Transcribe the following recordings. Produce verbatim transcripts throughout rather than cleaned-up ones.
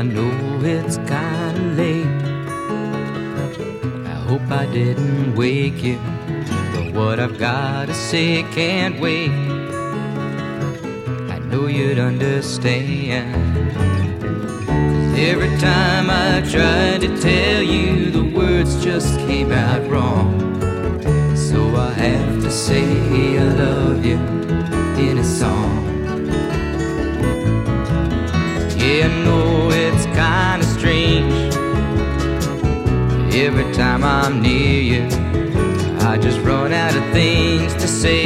know it's kinda late. I hope I didn't wake you, but what I've gotta say can't wait. I know you'd understand. 'Cause every time I tried to tell you, the words just came out wrong. So I have to say I love you in a song. Yeah, I know it's kinda strange. Every time I'm near you, I just run out of things to say.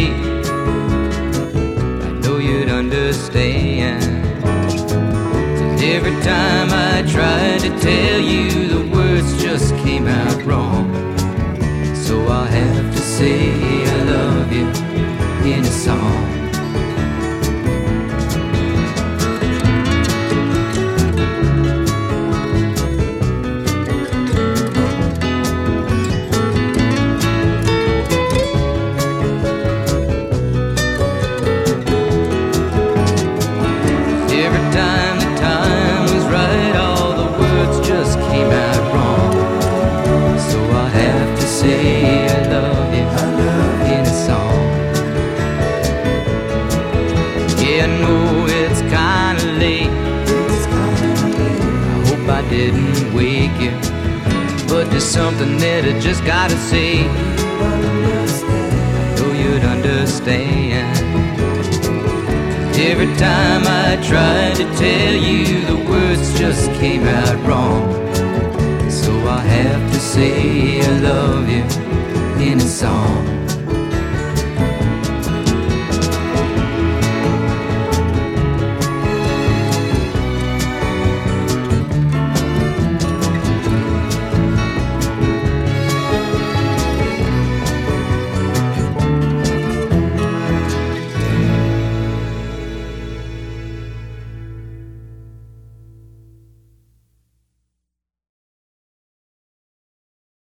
I know you'd understand. 'Cause every time I tried to tell you, the words just came out wrong. So I'll have to say I love you in a song. Every time the time was right, all the words just came out wrong. So I have to say I love you, I love you in a song. Yeah, I know it's kinda late. I hope I didn't wake you, but there's something that I just gotta say. I know you'd understand. Every time I tried to tell you, the words just came out wrong. So I have to say I love you in a song.